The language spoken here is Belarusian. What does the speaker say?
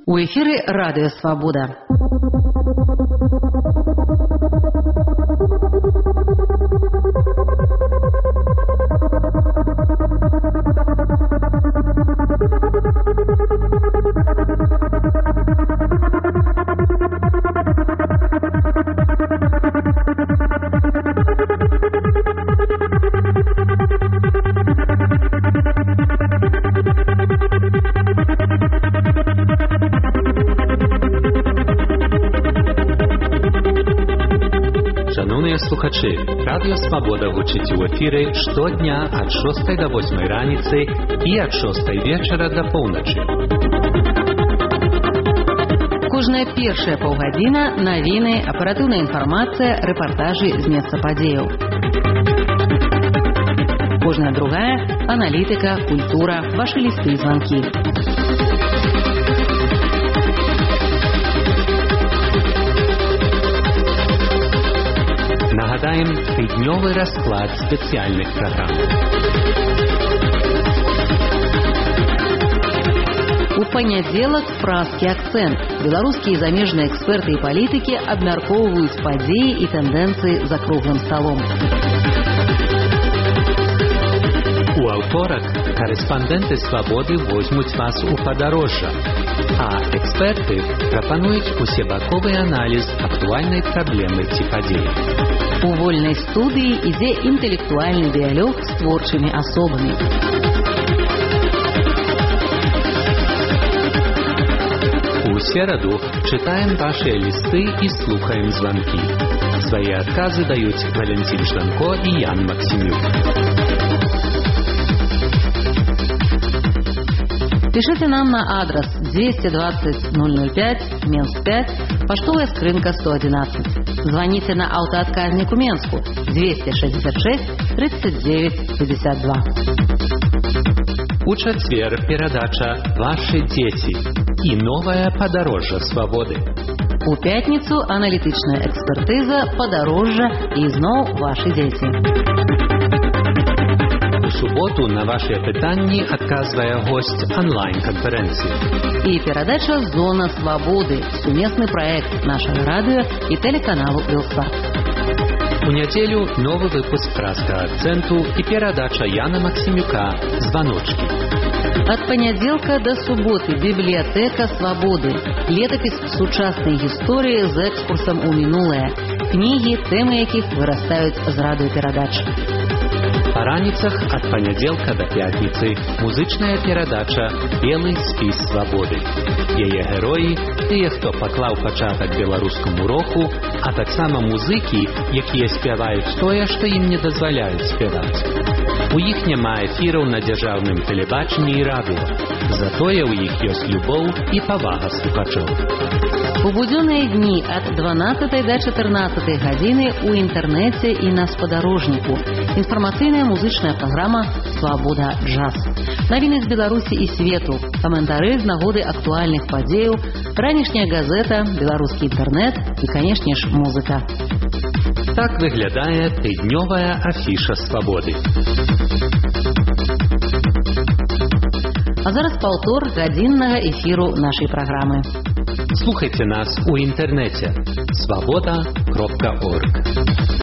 У эфире «Радио Свобода». Шановні слухачі, Радіо Свобода гучить у ефірі щодня від 6 до 8 раниці і від 6 вечора до полночі. Кожная першая паўгадзіна навіны, аператыўная інфармацыя, рэпартажы з месца падзеяў. Кожная другая аналітыка, культура, вашы лісты і званкі. Нагадаем тыднёвы расклад спецыяльных праграм. У панядзелак празкі акцэнт. Беларускія і замежныя эксперты і палітыкі абмяркоўваюць падзеі і тэндэнцыі за круглым сталом. У аўторак корэспандэнты Свабоды возьмуць вас у падарожжа, а эксперты прапануюць усебаковы аналіз актуальнай праблемы ці падзеі. У вольнай студыі ідзе інтэлектуальны дыялог з творчымі асобамі. У сераду читаем ваши листы и слухаем звонки. Свои отказы дают Валентин Штанко и Ян Максимюк. Пишите нам на адрес 220 005, Менск 5, поштовая скрынка 111. Звоните на автоотказнику Менску 266 39 52. У четверг передача «Ваши дети» и новое подорожжа свободы. У пятницу аналитичная экспертиза «Подорожжа» и зноў ваши дети. У суботу на ваши пытанні адказвае гость онлайн-конференции. И передача «Зона свободы» – совместный проект нашего радио и телеканалу «Белсат». У нядзелю новый выпуск «Праска акценту» и передача Яна Максимюка «Звоночки». От понеделька до субботы библиотека свободы. Летопись сучасной истории с экскурсом у минулое. Книги, темы яких вырастают з радыёперадач. Па раніцах ад панядзелка да пятніцы музычная перадача «Белы спіс свабоды». Яе героі – тыя, хто паклаў пачатак беларускаму роху, а таксама музыкі, якія спяваюць тое, што ім не дазваляюць спяваць. У іх няма эфіраў на дзяржаўным тэлебачанні і радыё. Затое ў іх ёсць любоў і павага слухачоў. У будзённыя дні ад 12 до 14 гадзіны у інтэрнэце і на спадарожніку. Інфармацыйная музычная праграма «Свабода джаз». Навіны з Беларусі і свету, каментары з нагоды актуальных падзеяў, ранішняя газета, беларускі інтэрнэт і, канешне ж, музыка. Так выглядае тыднёвая афіша свабоды. А зараз паўтор гадзіннага эфіру нашай праграмы. Слухайте нас у інтэрнэце свабода.орг.